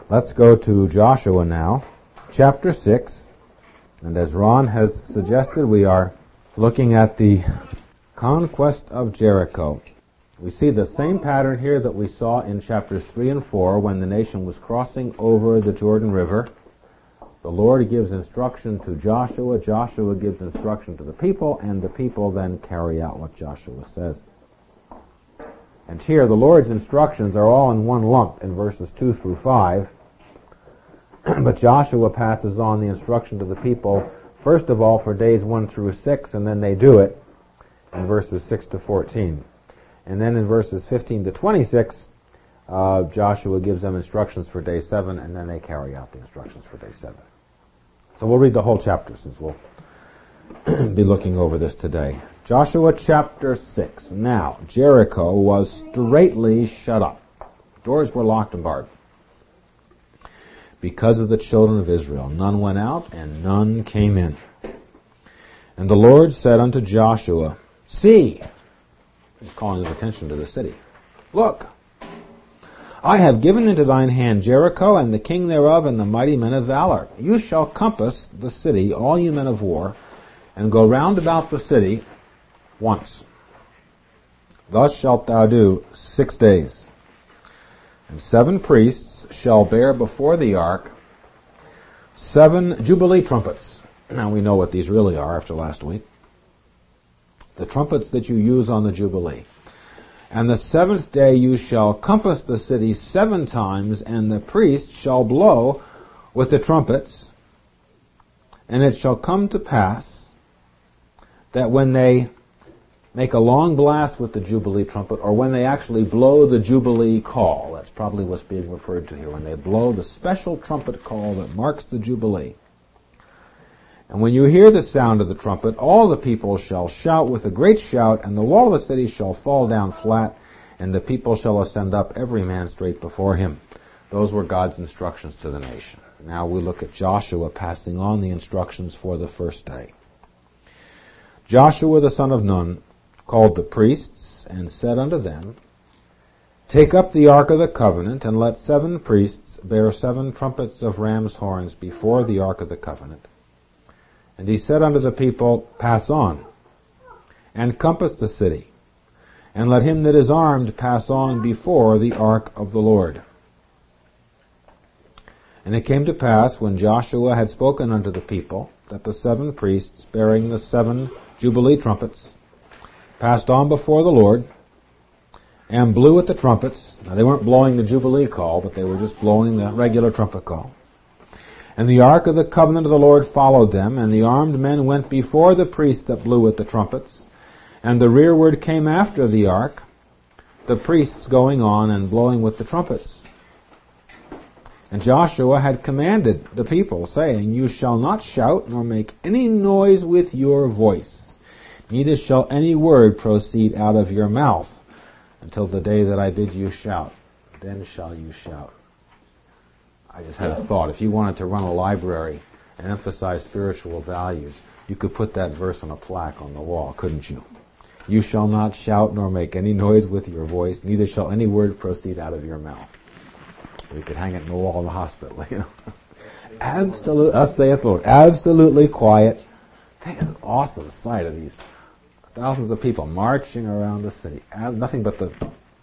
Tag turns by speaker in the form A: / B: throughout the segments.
A: Let's go to Joshua now, chapter 6. And as Ron has suggested, we are looking at the conquest of Jericho. We see the same pattern here that we saw in chapters 3 and 4 when the nation was crossing over the Jordan River. The Lord gives instruction to Joshua, Joshua gives instruction to the people, and the people then carry out what Joshua says. And here the Lord's instructions are all in one lump in verses 2 through 5, but Joshua passes on the instruction to the people, first of all for days 1 through 6, and then they do it in verses 6 to 14. And then in verses 15 to 26, Joshua gives them instructions for day 7, and then they carry out the instructions for day 7. So we'll read the whole chapter since we'll be looking over this today. Joshua chapter 6. Now, Jericho was straitly shut up. Doors were locked and barred. Because of the children of Israel, none went out and none came in. And the Lord said unto Joshua, See, he's calling his attention to the city. Look, I have given into thine hand Jericho, and the king thereof, and the mighty men of valor. You shall compass the city, all you men of war, and go round about the city once. Thus shalt thou do 6 days. And 7 priests shall bear before the ark 7 jubilee trumpets. Now we know what these really are after last week. The trumpets that you use on the jubilee. And the 7th day you shall compass the city 7 times, and the priest shall blow with the trumpets. And it shall come to pass that when they make a long blast with the jubilee trumpet, or when they actually blow the jubilee call, that's probably what's being referred to here, when they blow the special trumpet call that marks the jubilee. And when you hear the sound of the trumpet, all the people shall shout with a great shout, and the wall of the city shall fall down flat, and the people shall ascend up, every man straight before him. Those were God's instructions to the nation. Now we look at Joshua passing on the instructions for the first day. Joshua the son of Nun called the priests, and said unto them, Take up the ark of the covenant, and let 7 priests bear 7 trumpets of ram's horns before the ark of the covenant. And he said unto the people, Pass on, and compass the city, and let him that is armed pass on before the ark of the Lord. And it came to pass, when Joshua had spoken unto the people, that the 7 priests bearing the 7 jubilee trumpets passed on before the Lord, and blew at the trumpets. Now they weren't blowing the jubilee call, but they were just blowing the regular trumpet call. And the ark of the covenant of the Lord followed them, and the armed men went before the priests that blew at the trumpets, and the rearward came after the ark, the priests going on and blowing with the trumpets. And Joshua had commanded the people, saying, You shall not shout, nor make any noise with your voice, neither shall any word proceed out of your mouth, until the day that I bid you shout. Then shall you shout. I just had a thought. If you wanted to run a library and emphasize spiritual values, you could put that verse on a plaque on the wall, couldn't you? You shall not shout nor make any noise with your voice, neither shall any word proceed out of your mouth. We could hang it in the wall in the hospital, you know. Absolute, thus saith the Lord, absolutely quiet. Think of an awesome sight of these thousands of people marching around the city. Nothing but the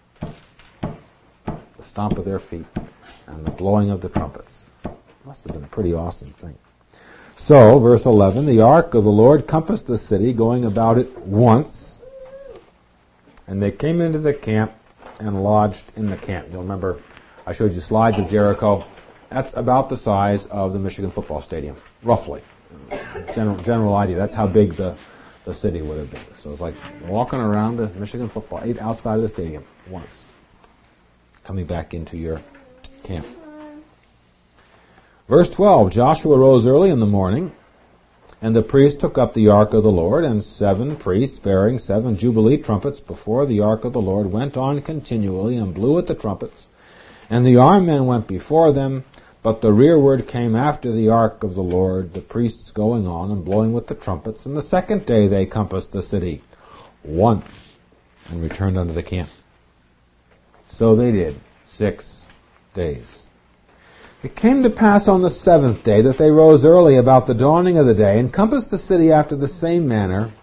A: stomp of their feet and the blowing of the trumpets. Must have been a pretty awesome thing. So, verse 11, the ark of the Lord compassed the city, going about it once, and they came into the camp and lodged in the camp. You'll remember I showed you slides of Jericho. That's about the size of the Michigan football stadium, roughly. General idea. That's how big the city would have been. So it's like walking around the Michigan football, outside of the stadium once, coming back into your camp. Verse 12, Joshua rose early in the morning, and the priests took up the ark of the Lord, and 7 priests bearing 7 jubilee trumpets before the ark of the Lord went on continually and blew at the trumpets. And the armed men went before them, but the rearward came after the ark of the Lord, the priests going on and blowing with the trumpets. And the 2nd day they compassed the city once and returned unto the camp. So they did 6 days. It came to pass on the 7th day that they rose early about the dawning of the day, and compassed the city after the same manner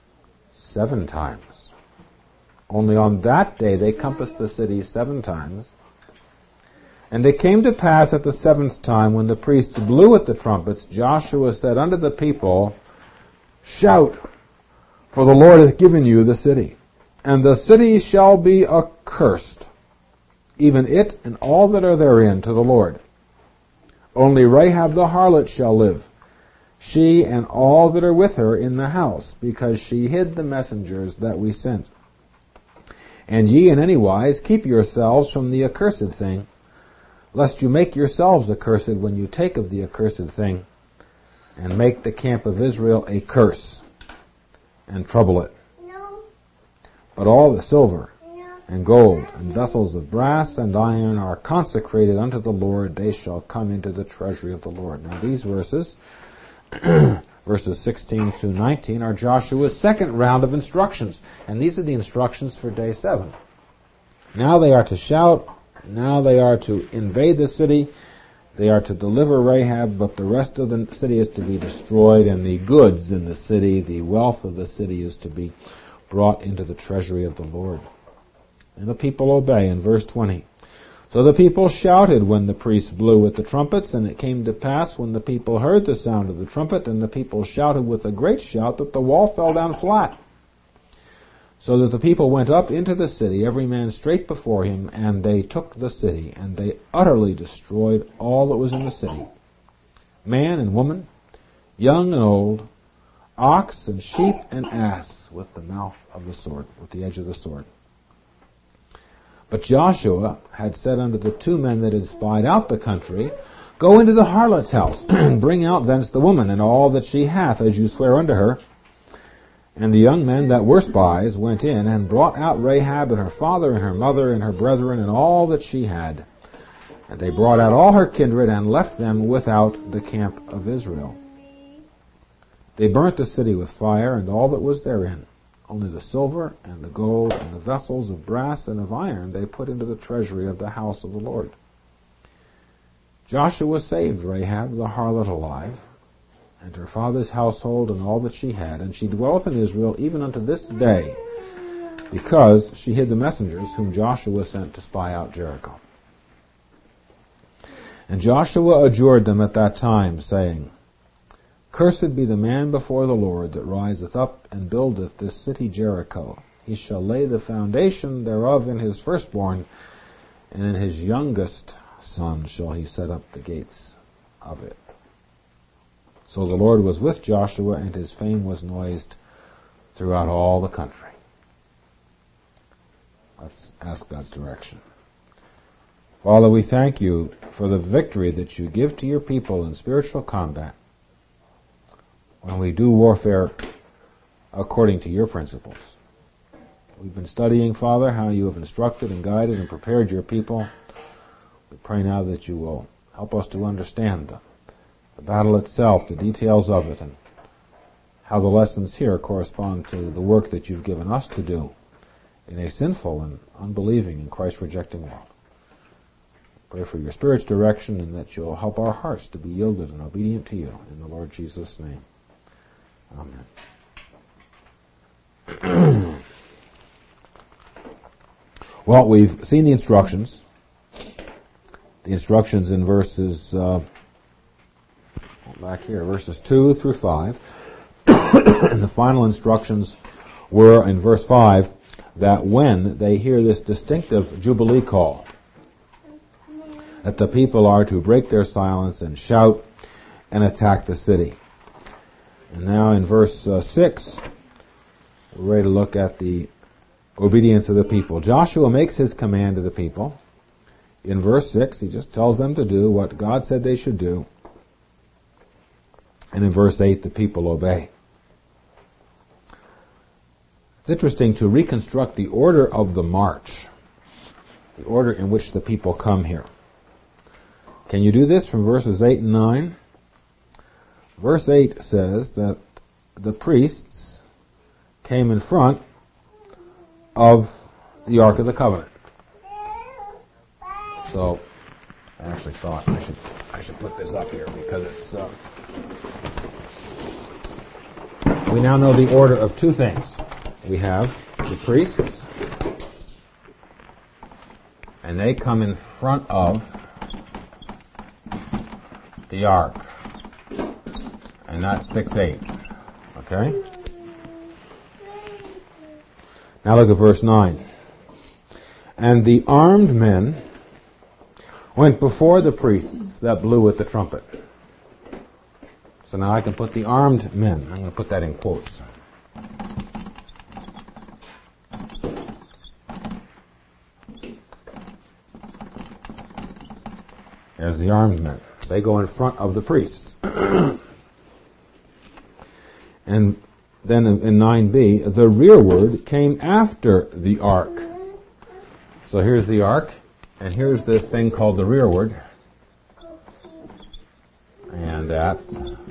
A: 7 times. Only on that day they compassed the city 7 times. And it came to pass at the 7th time, when the priests blew at the trumpets, Joshua said unto the people, Shout, for the Lord hath given you the city. And the city shall be accursed, even it and all that are therein, to the Lord. Only Rahab the harlot shall live, she and all that are with her in the house, because she hid the messengers that we sent. And ye in any wise keep yourselves from the accursed thing, lest you make yourselves accursed when you take of the accursed thing, and make the camp of Israel a curse, and trouble it. No. But all the silver and gold and vessels of brass and iron are consecrated unto the Lord, they shall come into the treasury of the Lord. Now these verses, verses 16 to 19, are Joshua's second round of instructions. And these are the instructions for day 7. Now they are to shout, now they are to invade the city, they are to deliver Rahab, but the rest of the city is to be destroyed, and the goods in the city, the wealth of the city, is to be brought into the treasury of the Lord. And the people obey in verse 20. So the people shouted when the priests blew with the trumpets, and it came to pass when the people heard the sound of the trumpet, and the people shouted with a great shout, that the wall fell down flat. So that the people went up into the city, every man straight before him, and they took the city, and they utterly destroyed all that was in the city, man and woman, young and old, ox and sheep and ass, with the mouth of the sword, with the edge of the sword. But Joshua had said unto the 2 men that had spied out the country, Go into the harlot's house, and bring out thence the woman, and all that she hath, as you swear unto her. And the young men that were spies went in, and brought out Rahab, and her father, and her mother, and her brethren, and all that she had. And they brought out all her kindred, and left them without the camp of Israel. They burnt the city with fire, and all that was therein. Only the silver and the gold and the vessels of brass and of iron they put into the treasury of the house of the Lord. Joshua saved Rahab the harlot alive, and her father's household and all that she had, and she dwelleth in Israel even unto this day, because she hid the messengers whom Joshua sent to spy out Jericho. And Joshua adjured them at that time, saying, Cursed be the man before the Lord that riseth up and buildeth this city Jericho. He shall lay the foundation thereof in his firstborn, and in his youngest son shall he set up the gates of it. So the Lord was with Joshua, and his fame was noised throughout all the country. Let's ask God's direction. Father, we thank you for the victory that you give to your people in spiritual combat when we do warfare according to your principles. We've been studying, Father, how you have instructed and guided and prepared your people. We pray now that you will help us to understand the battle itself, the details of it, and how the lessons here correspond to the work that you've given us to do in a sinful and unbelieving and Christ-rejecting world. Pray for your Spirit's direction, and that you'll help our hearts to be yielded and obedient to you. In the Lord Jesus' name. Amen. Well, we've seen the instructions. The instructions in verses, back here, verses 2 through 5. And the final instructions were in verse 5, that when they hear this distinctive Jubilee call, that the people are to break their silence and shout and attack the city. And now in verse 6, we're ready to look at the obedience of the people. Joshua makes his command to the people. In verse 6, he just tells them to do what God said they should do. And in verse 8, the people obey. It's interesting to reconstruct the order of the march, the order in which the people come here. Can you do this from verses 8 and 9? Verse 8 says that the priests came in front of the Ark of the Covenant. So, I actually thought I should put this up here because it's. We now know the order of two things. We have the priests, and they come in front of the ark, and that's 6-8. Okay. Now look at verse 9. And the armed men went before the priests that blew with the trumpet. So now I can put the armed men. I'm going to put that in quotes. There's the armed men. They go in front of the priests. And then in 9b, the rearward came after the ark. So here's the ark, and here's this thing called the rearward. And that's...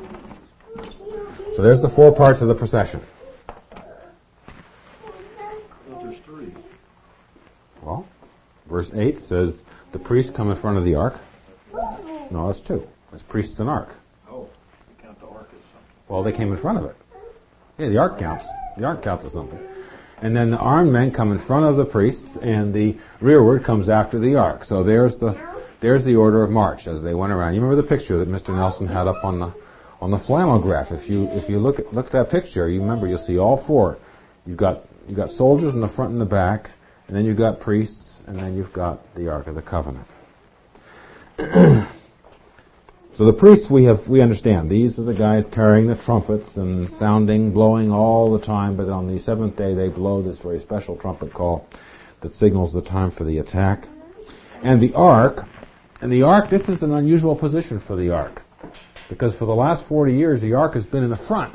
A: So there's the four parts of the procession.
B: Well, there's three.
A: Well, verse 8 says the priests come in front of the ark. No, that's two. It's priests and ark.
B: Oh, you count the ark as something.
A: Well, they came in front of it. Yeah, the ark counts. The ark counts as something. And then the armed men come in front of the priests, and the rearward comes after the ark. So there's the order of march as they went around. You remember the picture that Mr. Nelson had up on the flannel graph? If you look at that picture, you remember you'll see all four. You've got soldiers in the front and the back, and then you've got priests, and then you've got the Ark of the Covenant. So the priests we understand. These are the guys carrying the trumpets and sounding, blowing all the time, but on the seventh day they blow this very special trumpet call that signals the time for the attack. And the ark, this is an unusual position for the ark, because for the last 40 years the ark has been in the front.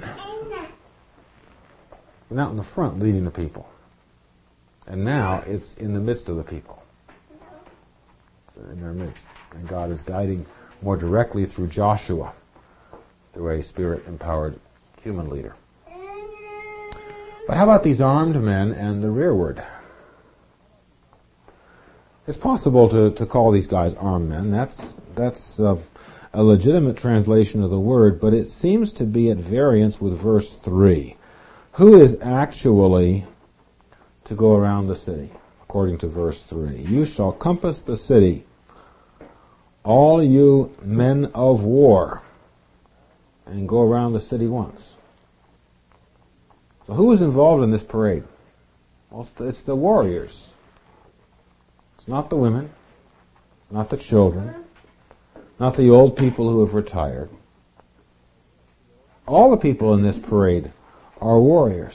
A: Been out in the front leading the people. And now it's in the midst of the people. It's in their midst. And God is guiding more directly through Joshua, through a Spirit-empowered human leader. But how about these armed men and the rearward? It's possible to call these guys armed men. That's a legitimate translation of the word, but it seems to be at variance with verse 3. Who is actually to go around the city, according to verse 3? You shall compass the city, all you men of war, and go around the city once. So who is involved in this parade? Well, it's the warriors. It's not the women, not the children, not the old people who have retired. All the people in this parade are warriors.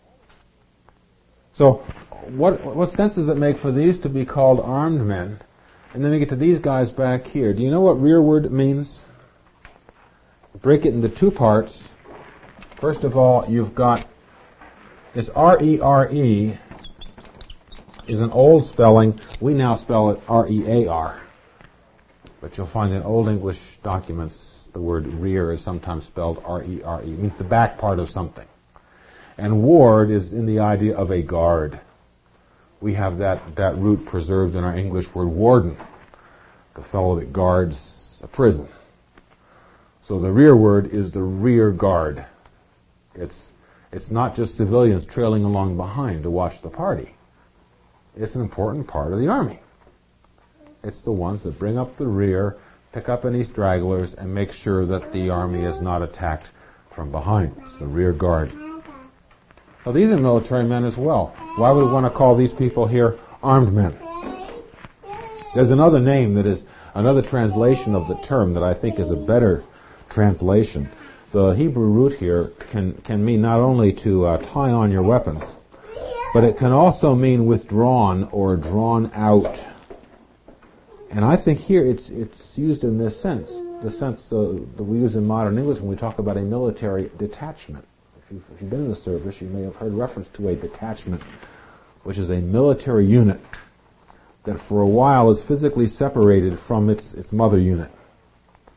A: So what sense does it make for these to be called armed men? And then we get to these guys back here. Do you know what rearward means? Break it into two parts. First of all, you've got this R-E-R-E is an old spelling. We now spell it R-E-A-R. But you'll find in Old English documents the word rear is sometimes spelled R-E-R-E. It means the back part of something. And ward is in the idea of a guard. We have that root preserved in our English word warden, the fellow that guards a prison. So the rearward is the rear guard. It's not just civilians trailing along behind to watch the party. It's an important part of the army. It's the ones that bring up the rear, pick up any stragglers, and make sure that the army is not attacked from behind. It's the rear guard. Well, these are military men as well. Why would we want to call these people here armed men? There's another name that is another translation of the term that I think is a better translation. The Hebrew root here can mean not only to tie on your weapons, but it can also mean withdrawn or drawn out. And I think here it's used in this sense, the sense that we use in modern English when we talk about a military detachment. If you've been in the service, you may have heard reference to a detachment, which is a military unit that for a while is physically separated from its mother unit.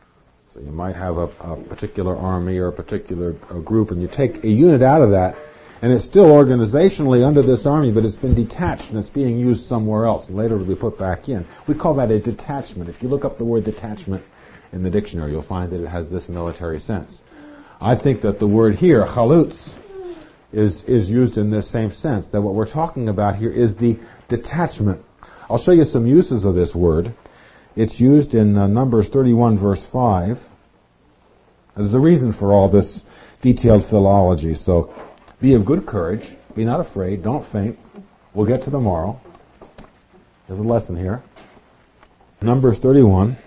A: So you might have a particular army or a particular group, and you take a unit out of that, And it's still organizationally under this army, but it's been detached and it's being used somewhere else. And later it'll be put back in. We call that a detachment. If you look up the word detachment in the dictionary, you'll find that it has this military sense. I think that the word here, chalutz, is used in this same sense, that what we're talking about here is the detachment. I'll show you some uses of this word. It's used in Numbers 31, verse 5. There's a reason for all this detailed philology, so be of good courage. Be not afraid. Don't faint. We'll get to tomorrow. There's a lesson here. Numbers 31.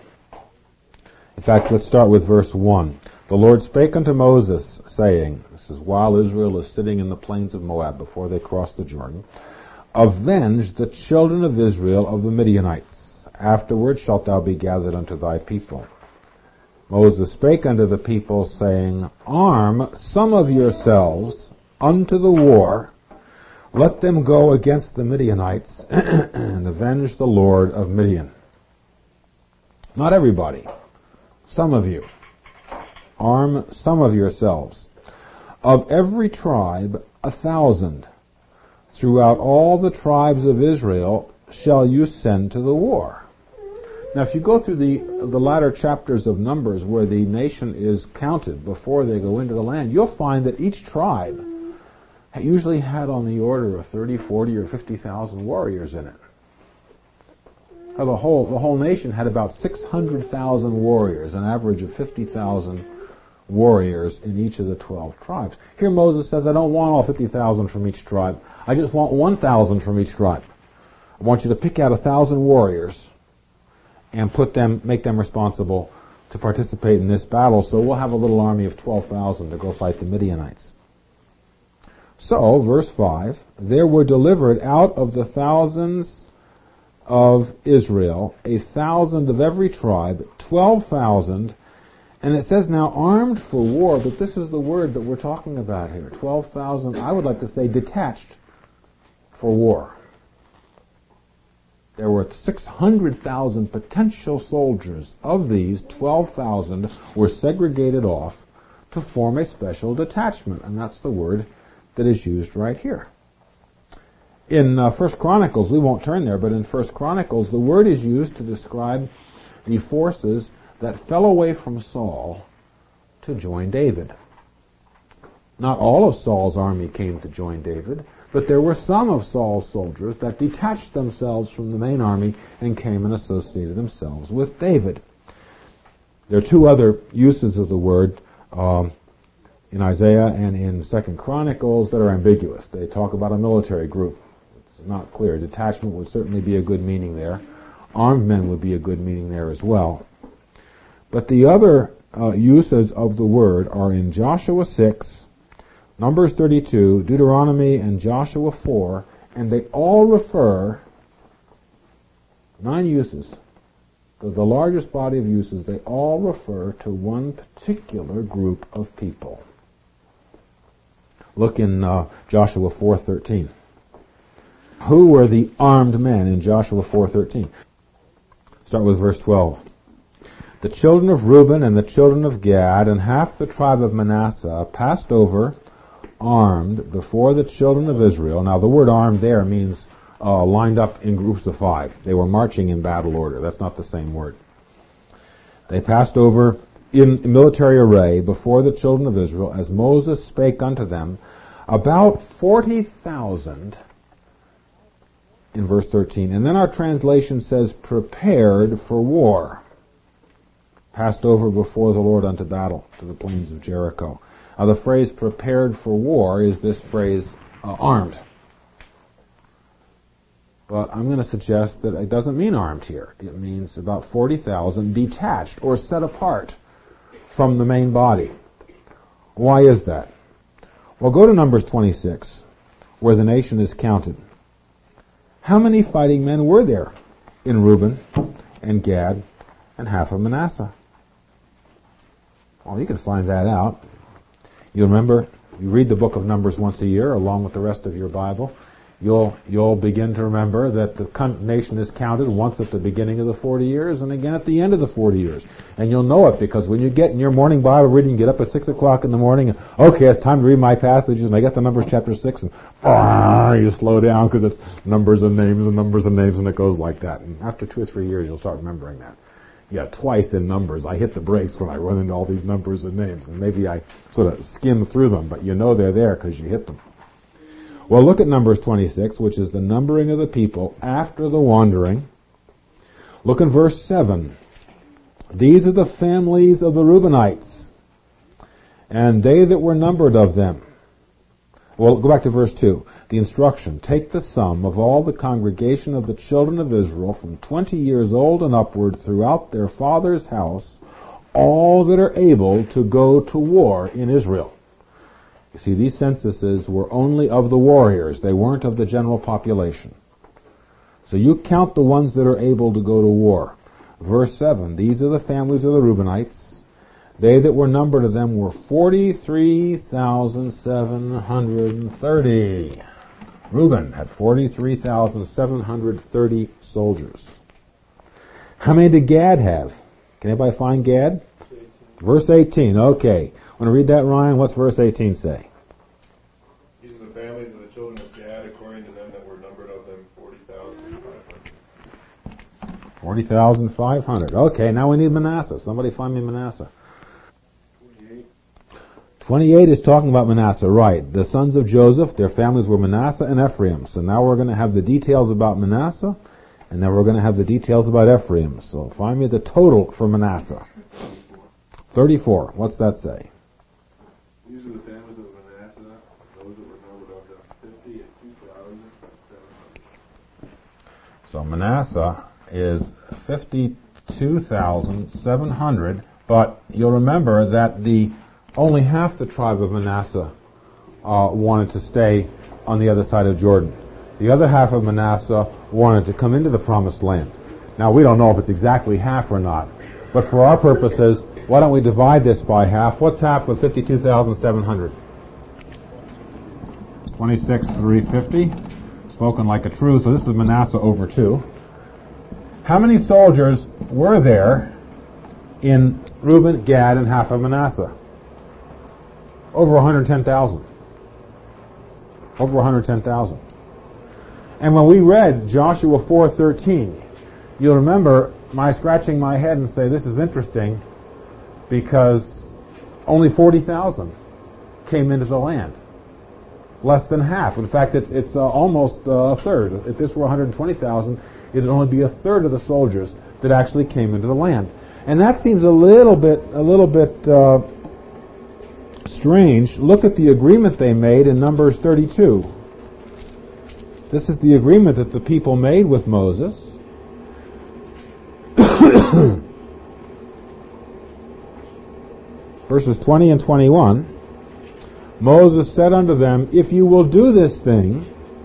A: In fact, let's start with verse 1. The Lord spake unto Moses, saying, this is while Israel is sitting in the plains of Moab before they cross the Jordan, avenge the children of Israel of the Midianites. Afterward shalt thou be gathered unto thy people. Moses spake unto the people, saying, arm some of yourselves unto the war. Let them go against the Midianites and avenge the Lord of Midian. Not everybody. Some of you. Arm some of yourselves. Of every tribe 1,000. Throughout all the tribes of Israel shall you send to the war. Now, if you go through the latter chapters of Numbers where the nation is counted before they go into the land, you'll find that each tribe usually had on the order of 30, 40, or 50,000 warriors in it. Now, the whole nation had about 600,000 warriors, an average of 50,000 warriors in each of the 12 tribes. Here Moses says, I don't want all 50,000 from each tribe. I just want 1,000 from each tribe. I want you to pick out 1,000 warriors and make them responsible to participate in this battle. So we'll have a little army of 12,000 to go fight the Midianites. So, verse 5, there were delivered out of the thousands of Israel 1,000 of every tribe, 12,000. And it says now armed for war, but this is the word that we're talking about here. 12,000, I would like to say detached for war. There were 600,000 potential soldiers. Of these, 12,000 were segregated off to form a special detachment. And that's the word that is used right here. In 1 Chronicles, we won't turn there, but in 1 Chronicles, the word is used to describe the forces that fell away from Saul to join David. Not all of Saul's army came to join David, but there were some of Saul's soldiers that detached themselves from the main army and came and associated themselves with David. There are two other uses of the word in Isaiah and in 2 Chronicles that are ambiguous. They talk about a military group. It's not clear. Detachment would certainly be a good meaning there. Armed men would be a good meaning there as well. But the other uses of the word are in Joshua 6, Numbers 32, Deuteronomy, and Joshua 4, and they all refer, 9 uses, the largest body of uses, they all refer to one particular group of people. Look in Joshua 4:13. Who were the armed men in Joshua 4:13? Start with verse 12. The children of Reuben and the children of Gad and half the tribe of Manasseh passed over armed before the children of Israel. Now the word armed there means lined up in groups of 5. They were marching in battle order. That's not the same word. They passed over in military array before the children of Israel, as Moses spake unto them, about 40,000 in verse 13. And then our translation says, prepared for war. Passed over before the Lord unto battle, to the plains of Jericho. Now the phrase prepared for war is this phrase armed. But I'm going to suggest that it doesn't mean armed here. It means about 40,000 detached or set apart from the main body. Why is that? Well, go to Numbers 26, where the nation is counted. How many fighting men were there in Reuben and Gad and half of Manasseh? Well, you can find that out. You remember, you read the book of Numbers once a year along with the rest of your Bible. you'll begin to remember that the nation is counted once at the beginning of the 40 years and again at the end of the 40 years. And you'll know it because when you get in your morning Bible reading, you get up at 6 o'clock in the morning, and okay, it's time to read my passages, and I get to Numbers chapter 6, and you slow down because it's numbers and names and numbers and names, and it goes like that. And after 2 or 3 years, you'll start remembering that. Yeah, twice in Numbers, I hit the brakes when I run into all these numbers and names, and maybe I sort of skim through them, but you know they're there because you hit them. Well, look at Numbers 26, which is the numbering of the people after the wandering. Look in verse 7. These are the families of the Reubenites, and they that were numbered of them. Well, go back to verse 2. The instruction, take the sum of all the congregation of the children of Israel from 20 years old and upward throughout their father's house, all that are able to go to war in Israel. You see, these censuses were only of the warriors. They weren't of the general population. So you count the ones that are able to go to war. Verse 7, these are the families of the Reubenites. They that were numbered of them were 43,730. Reuben had 43,730 soldiers. How many did Gad have? Can anybody find Gad?
B: 18.
A: Verse 18, okay. Want to read that, Ryan? What's verse 18 say?
C: These are the families of the children of Gad, according to them that were numbered of them, 40,500.
A: 40,500. Okay, now we need Manasseh. Somebody find me Manasseh. 28 is talking about Manasseh, right. The sons of Joseph, their families were Manasseh and Ephraim. So now we're going to have the details about Manasseh, and then we're going to have the details about Ephraim. So find me the total for Manasseh. 34. What's that say?
C: These are the families of Manasseh, those that were numbered of them, 52,700.
A: So Manasseh is 52,700, but you'll remember that only half the tribe of Manasseh wanted to stay on the other side of Jordan. The other half of Manasseh wanted to come into the promised land. Now, we don't know if it's exactly half or not, but for our purposes, why don't we divide this by half? What's half of 52,700? 26,350. Spoken like a true, so this is Manasseh over 2. How many soldiers were there in Reuben, Gad, and half of Manasseh? Over 110,000. Over 110,000. And when we read Joshua 4:13, you'll remember my scratching my head and say, this is interesting because only 40,000 came into the land. Less than half. In fact, it's almost a third. If this were 120,000, it would only be a third of the soldiers that actually came into the land. And that seems a little bit strange. Look at the agreement they made in Numbers 32. This is the agreement that the people made with Moses. Verses 20 and 21. Moses said unto them, if you will do this thing,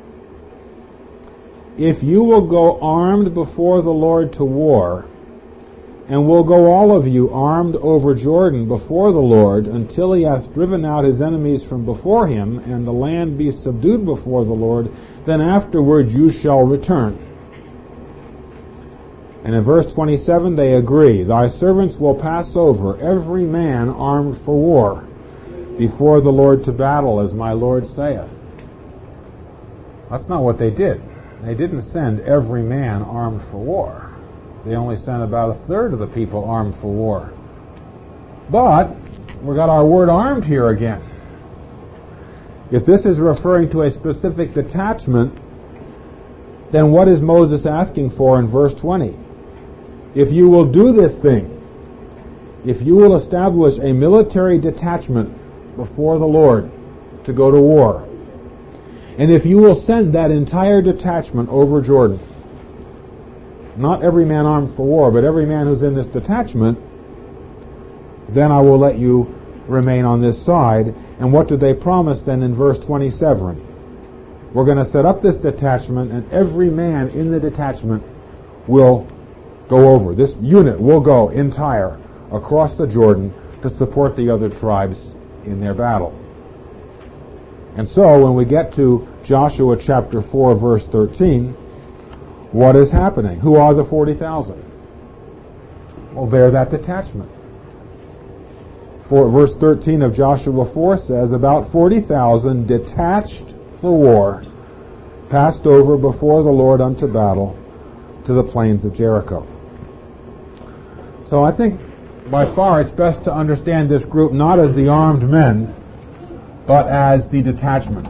A: if you will go armed before the Lord to war, and will go all of you armed over Jordan before the Lord until he hath driven out his enemies from before him, and the land be subdued before the Lord, then afterward you shall return. And in verse 27 they agree, thy servants will pass over, every man armed for war, before the Lord to battle, as my Lord saith. That's not what they did. They didn't send every man armed for war. They only sent about a third of the people armed for war. But we got our word armed here again. If this is referring to a specific detachment, then what is Moses asking for in verse 20? If you will do this thing, if you will establish a military detachment before the Lord to go to war, and if you will send that entire detachment over Jordan, not every man armed for war, but every man who's in this detachment, then I will let you remain on this side. And what did they promise then in verse 27? We're going to set up this detachment, and every man in the detachment will go over. This unit will go entire across the Jordan to support the other tribes in their battle. And so when we get to Joshua chapter 4, verse 13, what is happening? Who are the 40,000? Well, they're that detachment. For verse 13 of Joshua 4 says, about 40,000 detached for war passed over before the Lord unto battle to the plains of Jericho. So I think by far it's best to understand this group not as the armed men, but as the detachment.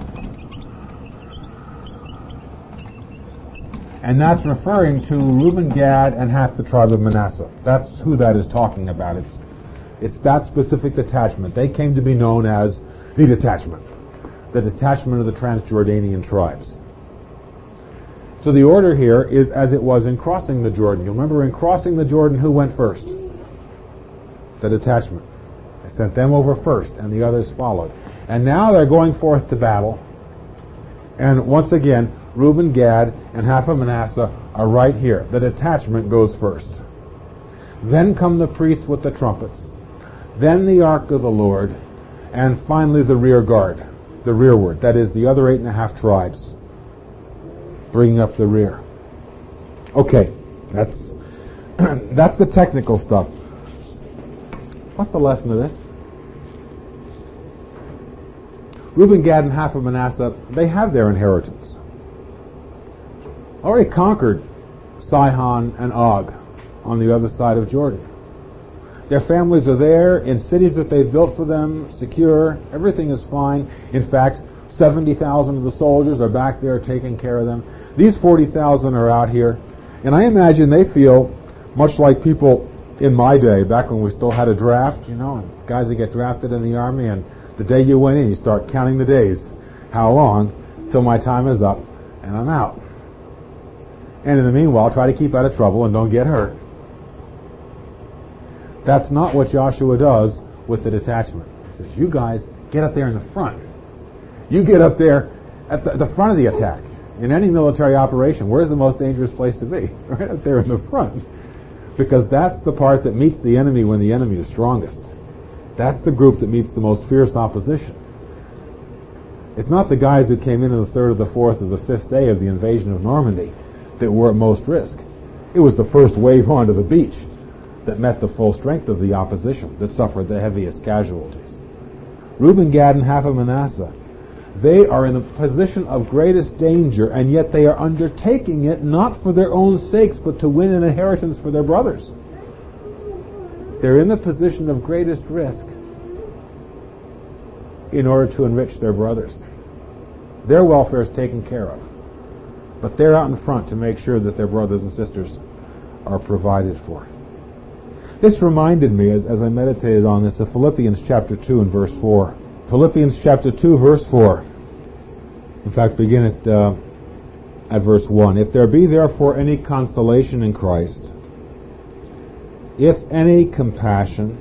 A: And that's referring to Reuben, Gad, and half the tribe of Manasseh. That's who that is talking about. It's that specific detachment. They came to be known as the detachment of the Transjordanian tribes. So the order here is as it was in crossing the Jordan. You'll remember in crossing the Jordan, who went first? The detachment. They sent them over first, and the others followed. And now they're going forth to battle. And once again, Reuben, Gad, and half of Manasseh are right here. The detachment goes first. Then come the priests with the trumpets. Then the ark of the Lord. And finally the rear guard, the rearward. That is, the other 8.5 tribes bringing up the rear. Okay, that's the technical stuff. What's the lesson of this? Reuben, Gad, and half of Manasseh, they have their inheritance. Already conquered Sihon and Og on the other side of Jordan. Their families are there in cities that they've built for them, secure. Everything is fine. In fact, 70,000 of the soldiers are back there taking care of them. These 40,000 are out here. And I imagine they feel much like people in my day, back when we still had a draft, and guys that get drafted in the Army, and the day you went in, you start counting the days. How long till my time is up and I'm out. And in the meanwhile, try to keep out of trouble and don't get hurt. That's not what Joshua does with the detachment. He says, you guys get up there in the front. You get up there at the front of the attack. In any military operation, where's the most dangerous place to be? Right up there in the front. Because that's the part that meets the enemy when the enemy is strongest. That's the group that meets the most fierce opposition. It's not the guys who came in on the 3rd or the 4th or the 5th day of the invasion of Normandy that were at most risk. It was the first wave onto the beach that met the full strength of the opposition, that suffered the heaviest casualties. Reuben, Gad, and half of Manasseh, they are in a position of greatest danger, and yet they are undertaking it not for their own sakes, but to win an inheritance for their brothers. They're in the position of greatest risk in order to enrich their brothers. Their welfare is taken care of, but they're out in front to make sure that their brothers and sisters are provided for. This reminded me, as I meditated on this, of Philippians chapter 2 and verse 4. Philippians chapter 2, verse 4. In fact, begin at verse 1. If there be therefore any consolation in Christ, if any compassion,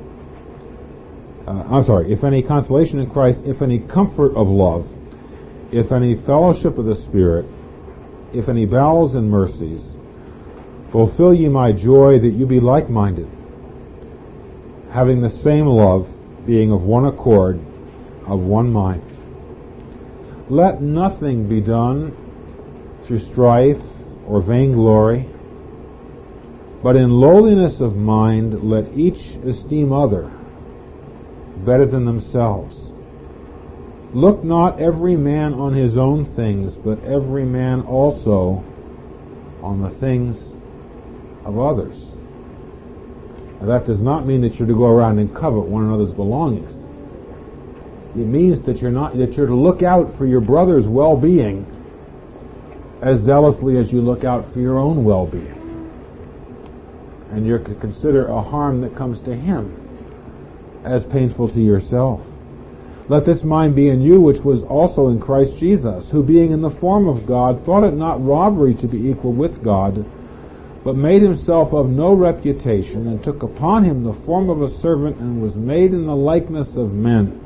A: if any consolation in Christ, if any comfort of love, if any fellowship of the Spirit, if any bowels and mercies, fulfill ye my joy, that you be like-minded, having the same love, being of one accord, of one mind. Let nothing be done through strife or vainglory, but in lowliness of mind let each esteem other better than themselves. Look not every man on his own things, but every man also on the things of others. Now, that does not mean that you're to go around and covet one another's belongings. It means that you're to look out for your brother's well-being as zealously as you look out for your own well-being. And you're to consider a harm that comes to him as painful to yourself. Let this mind be in you, which was also in Christ Jesus, who being in the form of God, thought it not robbery to be equal with God, but made himself of no reputation, and took upon him the form of a servant, and was made in the likeness of men.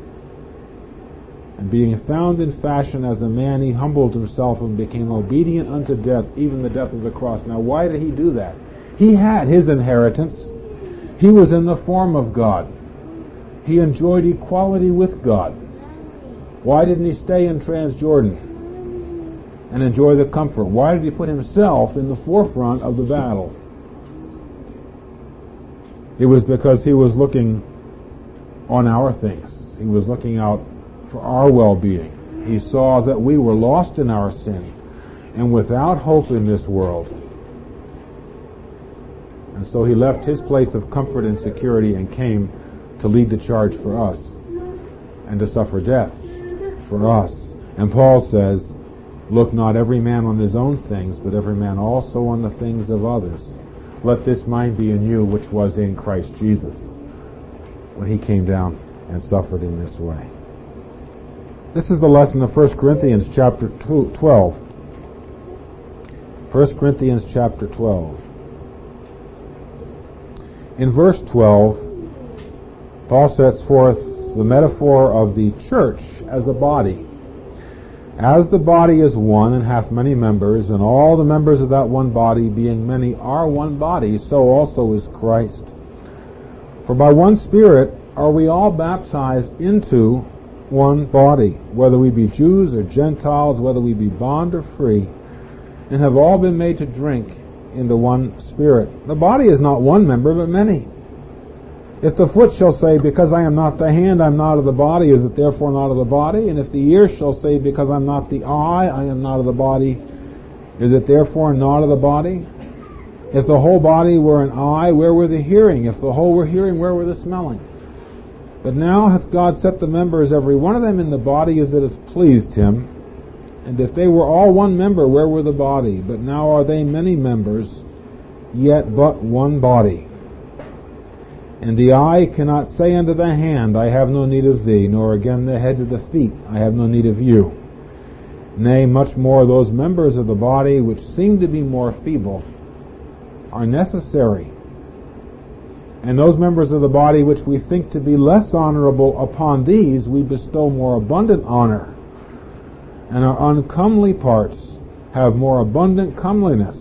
A: And being found in fashion as a man, he humbled himself and became obedient unto death, even the death of the cross. Now, why did he do that? He had his inheritance. He was in the form of God. He enjoyed equality with God. Why didn't he stay in Transjordan and enjoy the comfort? Why did he put himself in the forefront of the battle? It was because he was looking on our things. He was looking out for our well-being. He saw that we were lost in our sin and without hope in this world. And so he left his place of comfort and security and came to lead the charge for us and to suffer death for us. And Paul says, look not every man on his own things, but every man also on the things of others. Let this mind be in you, which was in Christ Jesus, when he came down and suffered in this way. This is the lesson of 1 Corinthians chapter 12. 1 Corinthians chapter 12. In verse 12, Paul sets forth the metaphor of the church as a body. As the body is one and hath many members, and all the members of that one body, being many, are one body, so also is Christ. For by one Spirit are we all baptized into one body, whether we be Jews or Gentiles, whether we be bond or free, and have all been made to drink into one Spirit. The body is not one member, but many. If the foot shall say, because I am not the hand, I am not of the body, is it therefore not of the body? And if the ear shall say, because I am not the eye, I am not of the body, is it therefore not of the body? If the whole body were an eye, where were the hearing? If the whole were hearing, where were the smelling? But now hath God set the members, every one of them, in the body as it hath pleased him. And if they were all one member, where were the body? But now are they many members, yet but one body. And the eye cannot say unto the hand, I have no need of thee, nor again the head to the feet, I have no need of you. Nay, much more those members of the body which seem to be more feeble are necessary. And those members of the body which we think to be less honorable, upon these we bestow more abundant honor. And our uncomely parts have more abundant comeliness.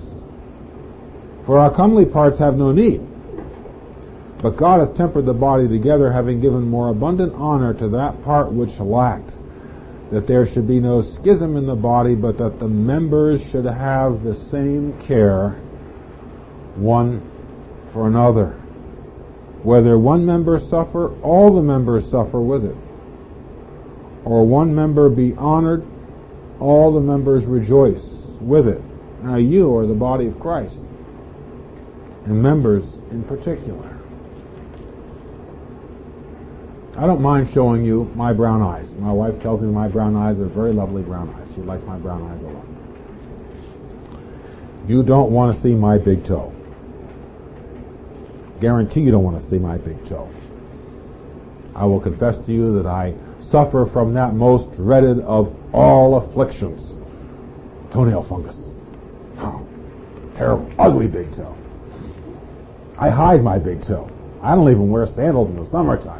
A: For our comely parts have no need. But God hath tempered the body together, having given more abundant honor to that part which lacked, that there should be no schism in the body, but that the members should have the same care one for another. Whether one member suffer, all the members suffer with it. Or one member be honored, all the members rejoice with it. Now you are the body of Christ, and members in particular. I don't mind showing you my brown eyes. My wife tells me my brown eyes are very lovely brown eyes. She likes my brown eyes a lot. You don't want to see my big toe. Guarantee you don't want to see my big toe. I will confess to you that I suffer from that most dreaded of all afflictions, toenail fungus. Oh, terrible, ugly big toe. I hide my big toe. I don't even wear sandals in the summertime.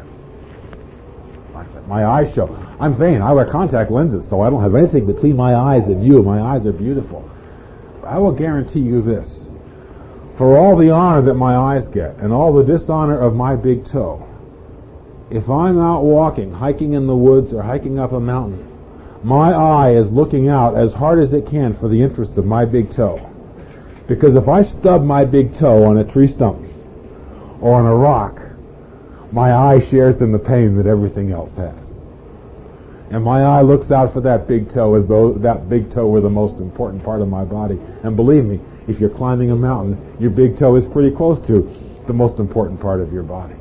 A: My eyes show. I'm vain. I wear contact lenses, so I don't have anything between my eyes and you. My eyes are beautiful. I will guarantee you this. For all the honor that my eyes get and all the dishonor of my big toe, if I'm out walking, hiking in the woods or hiking up a mountain, my eye is looking out as hard as it can for the interests of my big toe. Because if I stub my big toe on a tree stump or on a rock, my eye shares in the pain that everything else has. And my eye looks out for that big toe as though that big toe were the most important part of my body. And believe me, if you're climbing a mountain, your big toe is pretty close to the most important part of your body.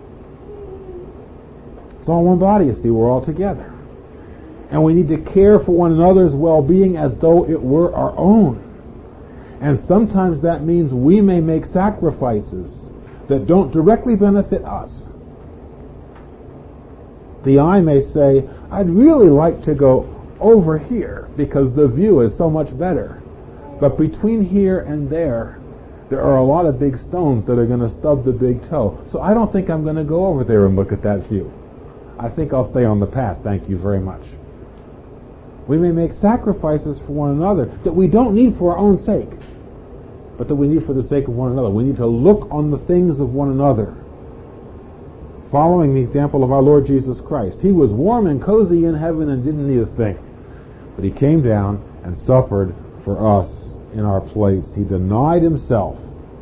A: It's all one body, you see. We're all together. And we need to care for one another's well-being as though it were our own. And sometimes that means we may make sacrifices that don't directly benefit us. The eye may say, I'd really like to go over here because the view is so much better. But between here and there are a lot of big stones that are going to stub the big toe. So I don't think I'm going to go over there and look at that view. I think I'll stay on the path, thank you very much. We may make sacrifices for one another that we don't need for our own sake, but that we need for the sake of one another. We need to look on the things of one another following the example of our Lord Jesus Christ. He was warm and cozy in heaven and didn't need a thing. But he came down and suffered for us in our place. He denied himself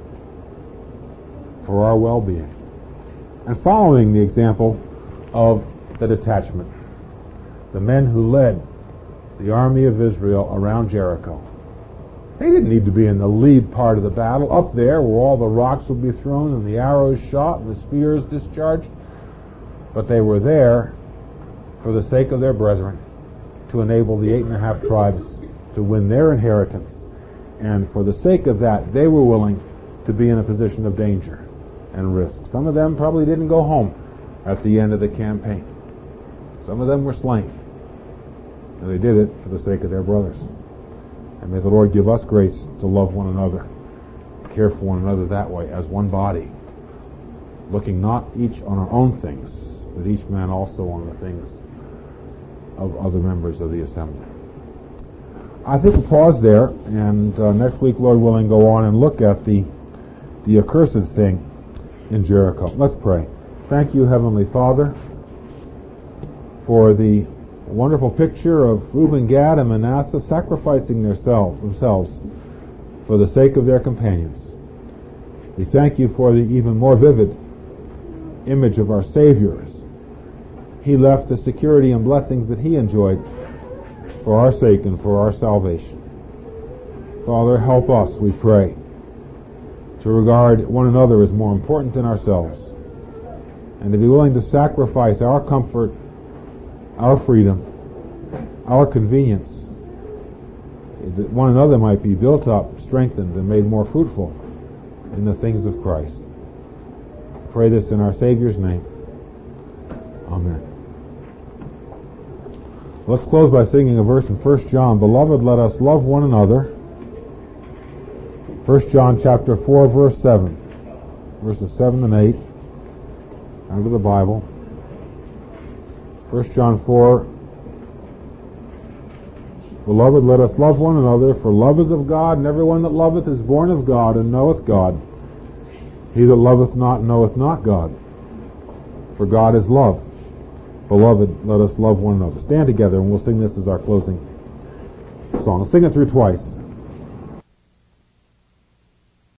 A: for our well-being. And following the example of the detachment, the men who led the army of Israel around Jericho. They didn't need to be in the lead part of the battle, up there where all the rocks would be thrown and the arrows shot and the spears discharged. But they were there for the sake of their brethren, to enable the 8.5 tribes to win their inheritance. And for the sake of that, they were willing to be in a position of danger and risk. Some of them probably didn't go home at the end of the campaign. Some of them were slain. And they did it for the sake of their brothers. And may the Lord give us grace to love one another, care for one another that way, as one body, looking not each on our own things, but each man also on the things of other members of the assembly. I think we'll pause there, and next week, Lord willing, go on and look at the accursed thing in Jericho. Let's pray. Thank you, Heavenly Father, for the wonderful picture of Reuben, Gad, and Manasseh sacrificing themselves for the sake of their companions. We thank you for the even more vivid image of our Savior. He left the security and blessings that he enjoyed for our sake and for our salvation. Father, help us, we pray, to regard one another as more important than ourselves, and to be willing to sacrifice our comfort, our freedom, our convenience, that one another might be built up, strengthened, and made more fruitful in the things of Christ. Pray this in our Savior's name. Amen. Let's close by singing a verse in 1 John. Beloved, let us love one another. 1 John chapter 4, verse 7. Verses 7 and 8. Out of the Bible. 1 John 4. Beloved, let us love one another, for love is of God, and everyone that loveth is born of God, and knoweth God. He that loveth not knoweth not God, for God is love. Beloved, let us love one another. Stand together, and we'll sing this as our closing song. We'll sing it through twice.